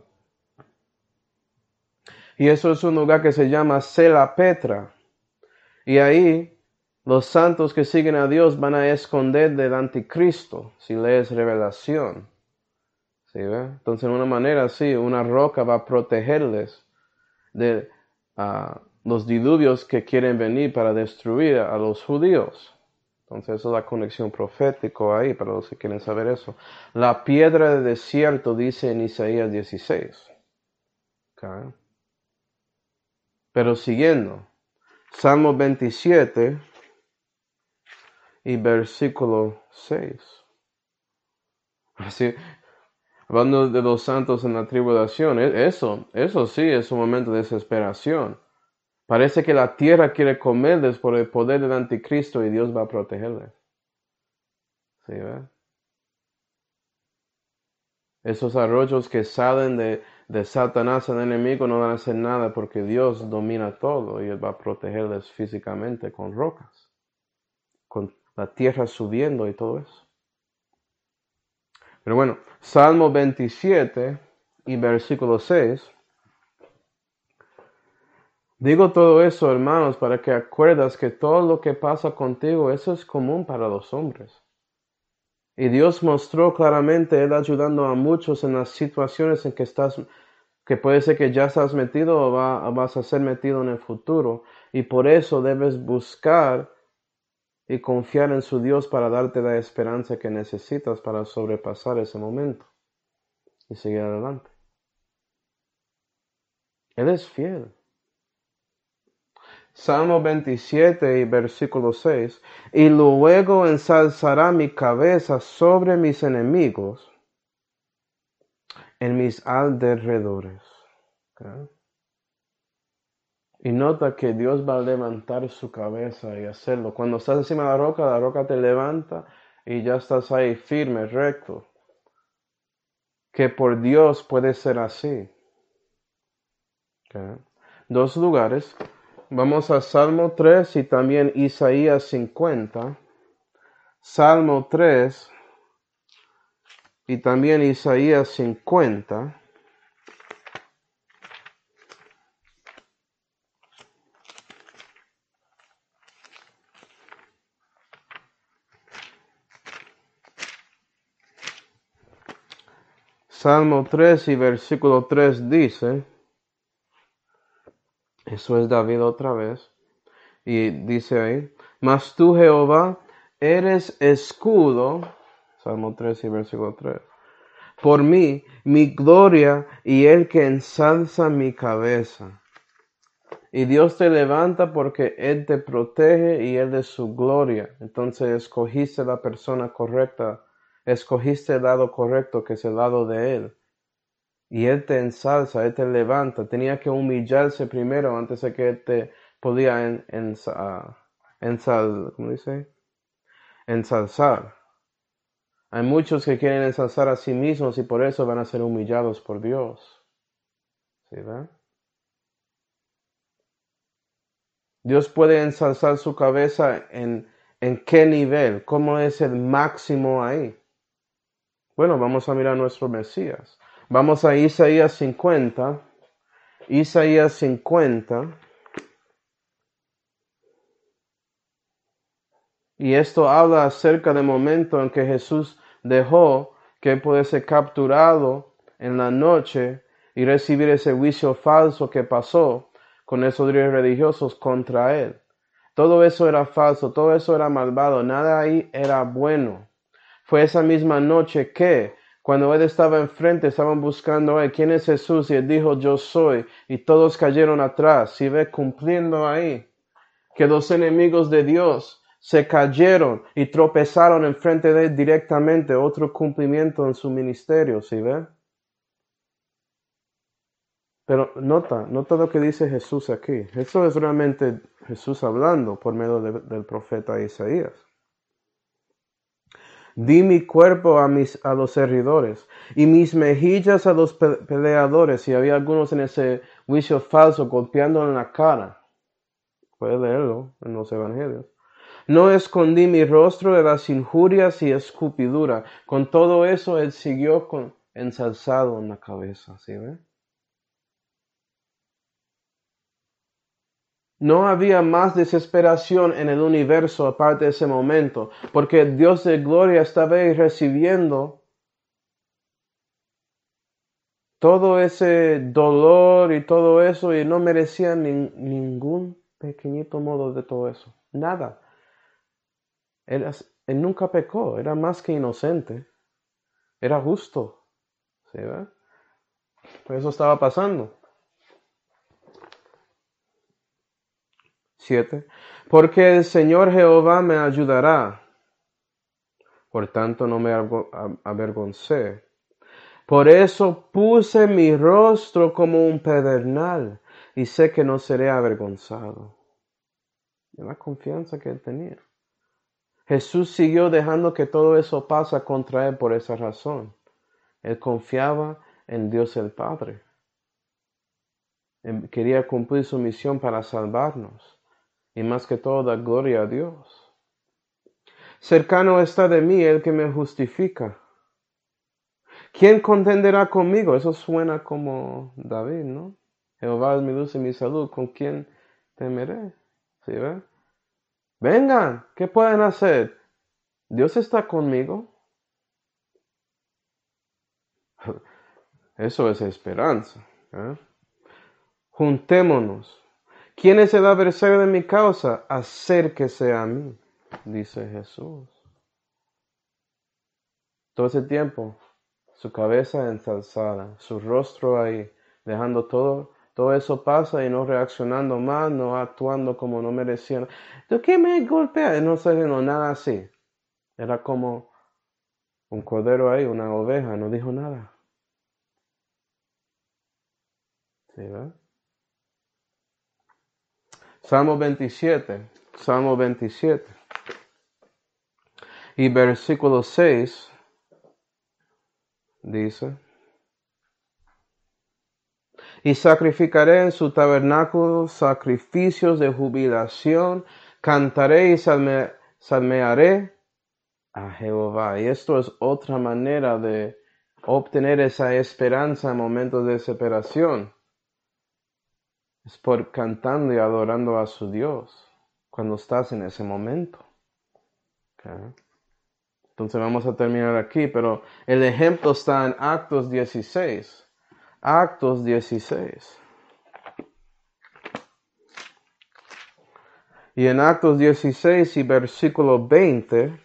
Speaker 1: Y eso es un lugar que se llama Sela Petra. Y ahí los santos que siguen a Dios van a esconder del anticristo, si lees Revelación. ¿Sí, ve? Entonces, de una manera, sí, una roca va a protegerles de los diluvios que quieren venir para destruir a los judíos. Entonces, esa es la conexión profética ahí, para los que quieren saber eso. La piedra del desierto dice en Isaías 16. Okay. Pero siguiendo, Salmo 27 y versículo 6. Así, hablando de los santos en la tribulación, eso sí es un momento de desesperación. Parece que la tierra quiere comerles por el poder del anticristo y Dios va a protegerles. ¿Sí, ve? Esos arroyos que salen de Satanás, el enemigo, no van a hacer nada porque Dios domina todo y Él va a protegerles físicamente con rocas, con la tierra subiendo y todo eso. Pero bueno, Salmo 27 y versículo 6. Digo todo eso, hermanos, para que acuerdas que todo lo que pasa contigo, eso es común para los hombres. Y Dios mostró claramente Él ayudando a muchos en las situaciones en que estás, que puede ser que ya estás metido o vas a ser metido en el futuro. Y por eso debes buscar y confiar en su Dios para darte la esperanza que necesitas para sobrepasar ese momento y seguir adelante. Él es fiel. Salmo 27 y versículo 6. Y luego ensalzará mi cabeza sobre mis enemigos en mis alrededores. ¿Okay? Y nota que Dios va a levantar su cabeza y hacerlo. Cuando estás encima de la roca te levanta y ya estás ahí firme, recto. Que por Dios puede ser así. ¿Okay? Dos lugares. Vamos a Salmo 3 y también Isaías 50. Salmo 3 y también Isaías 50. Salmo 3 y versículo 3 dice, eso es David otra vez, y dice ahí, mas tú, Jehová, eres escudo, Salmo 3 y versículo 3, por mí, mi gloria y el que ensalza mi cabeza. Y Dios te levanta porque Él te protege y Él es su gloria. Entonces escogiste la persona correcta, escogiste el lado correcto que es el lado de Él. Y Él te ensalza, Él te levanta. Tenía que humillarse primero antes de que Él te podía ¿cómo dice? Ensalzar. Hay muchos que quieren ensalzar a sí mismos y por eso van a ser humillados por Dios. ¿Sí, ve? Dios puede ensalzar su cabeza en qué nivel, cómo es el máximo ahí. Bueno, vamos a mirar nuestro Mesías. Vamos a Isaías 50. Isaías 50. Y esto habla acerca del momento en que Jesús dejó que puede ser capturado en la noche y recibir ese juicio falso que pasó con esos líderes religiosos contra él. Todo eso era falso, todo eso era malvado, nada ahí era bueno. Fue esa misma noche que, cuando él estaba enfrente, estaban buscando a él, ¿quién es Jesús? Y él dijo, yo soy, y todos cayeron atrás. Si ve cumpliendo ahí, que los enemigos de Dios se cayeron y tropezaron enfrente de él directamente, otro cumplimiento en su ministerio, ¿sí ve? Pero nota lo que dice Jesús aquí. Eso es realmente Jesús hablando por medio del profeta Isaías. Di mi cuerpo a los servidores y mis mejillas a los peleadores. Y había algunos en ese juicio falso golpeando en la cara. Puede leerlo en los evangelios. No escondí mi rostro de las injurias y escupidura. Con todo eso él siguió ensalzado en la cabeza. ¿Sí ve? No había más desesperación en el universo aparte de ese momento, porque el Dios de gloria estaba ahí recibiendo todo ese dolor y todo eso y no merecía ningún pequeñito modo de todo eso. Nada. Él nunca pecó, era más que inocente. Era justo. ¿Sí, verdad? Pues eso estaba pasando. 7. Porque el Señor Jehová me ayudará. Por tanto no me avergoncé. Por eso puse mi rostro como un pedernal y sé que no seré avergonzado. Y la confianza que él tenía. Jesús siguió dejando que todo eso pasa contra él por esa razón. Él confiaba en Dios el Padre. Él quería cumplir su misión para salvarnos. Y más que todo, dar gloria a Dios. Cercano está de mí el que me justifica. ¿Quién contenderá conmigo? Eso suena como David, ¿no? Jehová es mi luz y mi salud. ¿Con quién temeré? ¿Sí ve? Vengan, ¿qué pueden hacer? Dios está conmigo. Eso es esperanza. ¿Eh? Juntémonos. ¿Quién es el adversario de mi causa? Acérquese a mí, dice Jesús. Todo ese tiempo, su cabeza ensalzada, su rostro ahí, dejando todo eso pasa y no reaccionando más, no actuando como no merecían. ¿Tú qué me golpeas? No sé, no, nada así. Era como un cordero ahí, una oveja, no dijo nada. ¿Sí, verdad? Salmo 27, y versículo 6 dice, y sacrificaré en su tabernáculo sacrificios de jubilación, cantaré y salmearé a Jehová. Y esto es otra manera de obtener esa esperanza en momentos de desesperación. Es por cantando y adorando a su Dios cuando estás en ese momento. Okay. Entonces vamos a terminar aquí, pero el ejemplo está en Actos 16. Actos 16. Y en Actos 16 y versículo 20,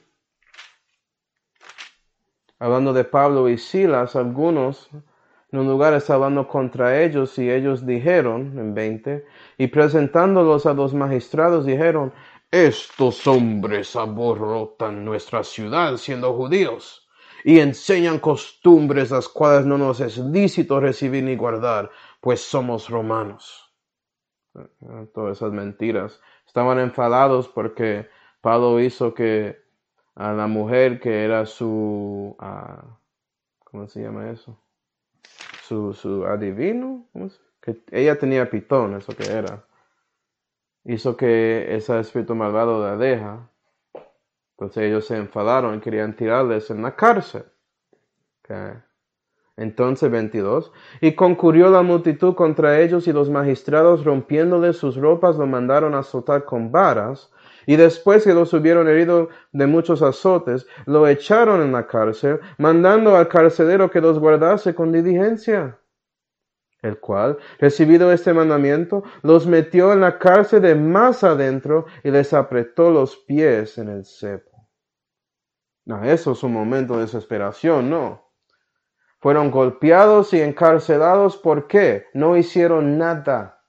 Speaker 1: hablando de Pablo y Silas, algunos en un lugar estaban hablando contra ellos y ellos dijeron, en 20, y presentándolos a los magistrados dijeron, estos hombres aborrotan nuestra ciudad siendo judíos y enseñan costumbres las cuales no nos es lícito recibir ni guardar, pues somos romanos. Todas esas mentiras. Estaban enfadados porque Pablo hizo que a la mujer que era su, ¿cómo se llama eso? Su adivino, que ella tenía pitón, eso que era. Hizo que ese espíritu malvado la deja. Entonces ellos se enfadaron y querían tirarles en la cárcel. Okay. Entonces 22. Y concurrió la multitud contra ellos y los magistrados rompiéndole sus ropas lo mandaron a azotar con varas Y después que los hubieron herido de muchos azotes, lo echaron en la cárcel, mandando al carcelero que los guardase con diligencia. El cual, recibido este mandamiento, los metió en la cárcel de más adentro y les apretó los pies en el cepo. No, eso es un momento de desesperación, ¿no? Fueron golpeados y encarcelados. ¿Por qué? No hicieron nada.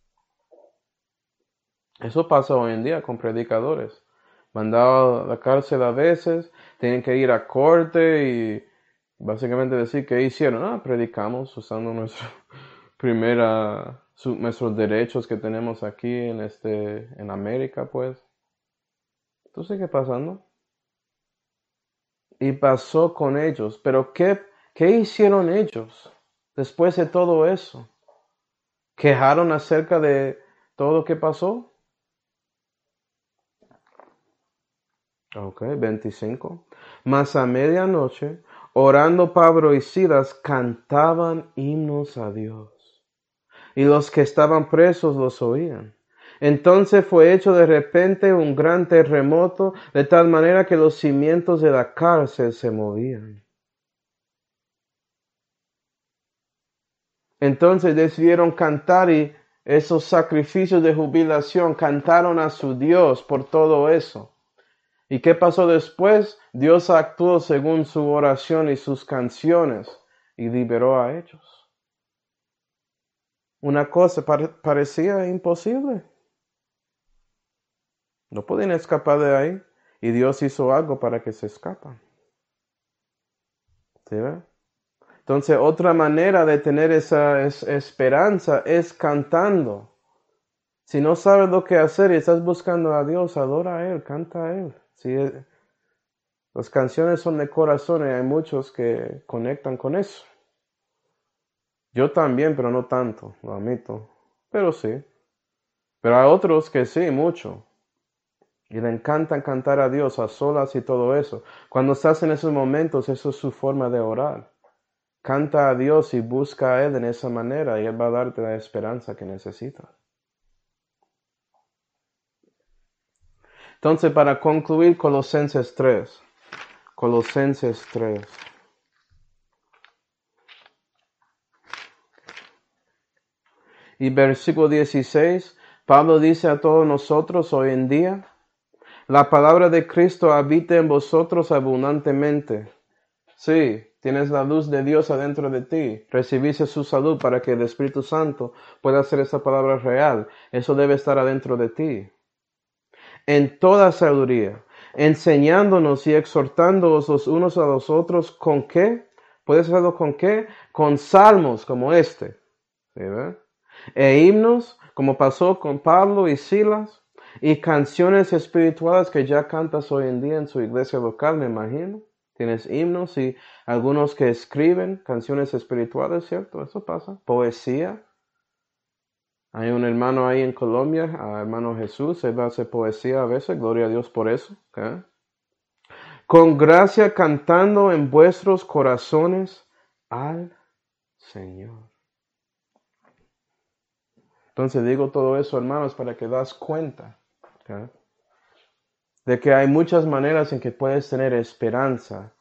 Speaker 1: Eso pasa hoy en día con predicadores. Mandado a la cárcel a veces, tienen que ir a corte y básicamente decir que hicieron. Predicamos usando nuestros derechos que tenemos aquí en América, pues. ¿Tú sigues pasando? Y pasó con ellos. Pero ¿qué hicieron ellos después de todo eso? ¿Quejaron acerca de todo lo que pasó? Ok, 25. Mas a medianoche, orando Pablo y Silas, cantaban himnos a Dios. Y los que estaban presos los oían. Entonces fue hecho de repente un gran terremoto, de tal manera que los cimientos de la cárcel se movían. Entonces decidieron cantar y esos sacrificios de jubilación cantaron a su Dios por todo eso. ¿Y qué pasó después? Dios actuó según su oración y sus canciones y liberó a ellos. Una cosa parecía imposible. No podían escapar de ahí y Dios hizo algo para que se escapan. ¿Sí ve? Entonces, otra manera de tener esa esperanza es cantando. Si no sabes lo que hacer y estás buscando a Dios, adora a Él, canta a Él. Si las canciones son de corazón y hay muchos que conectan con eso. Yo también, pero no tanto, lo admito. Pero sí. Pero hay otros que sí, mucho. Y le encantan cantar a Dios a solas y todo eso. Cuando estás en esos momentos, eso es su forma de orar. Canta a Dios y busca a Él en esa manera y Él va a darte la esperanza que necesitas. Entonces, para concluir, Colosenses 3. Colosenses 3. Y versículo 16, Pablo dice a todos nosotros hoy en día, la palabra de Cristo habita en vosotros abundantemente. Sí, tienes la luz de Dios adentro de ti. Recibiste su salud para que el Espíritu Santo pueda hacer esa palabra real. Eso debe estar adentro de ti. En toda sabiduría, enseñándonos y exhortándonos los unos a los otros, ¿con qué? ¿Puedes hacerlo con qué? Con salmos como este. ¿Sí, ve? E himnos, como pasó con Pablo y Silas, y canciones espirituales que ya cantas hoy en día en su iglesia local, me imagino. Tienes himnos y algunos que escriben canciones espirituales, ¿cierto? Eso pasa. Poesía. Hay un hermano ahí en Colombia, hermano Jesús, él hace poesía a veces, gloria a Dios por eso. ¿Okay? Con gracia cantando en vuestros corazones al Señor. Entonces digo todo eso, hermanos, para que das cuenta, ¿okay? De que hay muchas maneras en que puedes tener esperanza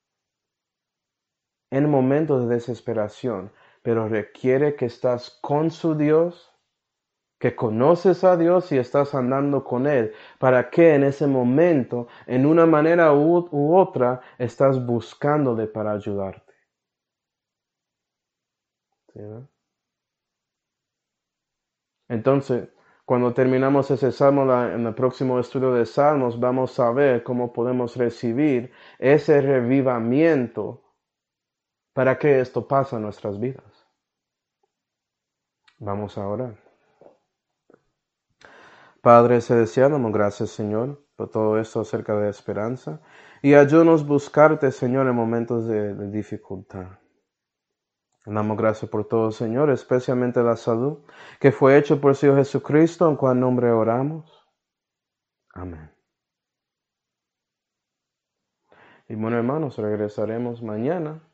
Speaker 1: en momentos de desesperación, pero requiere que estás con su Dios, que conoces a Dios y estás andando con Él, para que en ese momento, en una manera u otra, estás buscándole para ayudarte. ¿Sí, no? Entonces, cuando terminamos ese salmo, en el próximo estudio de salmos, vamos a ver cómo podemos recibir ese revivamiento para que esto pase en nuestras vidas. Vamos a orar. Padre celestial, damos gracias, Señor, por todo esto acerca de esperanza. Y ayúdanos a buscarte, Señor, en momentos de dificultad. Damos gracias por todo, Señor, especialmente la salud que fue hecho por el Señor Jesucristo, en cual nombre oramos. Amén. Y bueno, hermanos, regresaremos mañana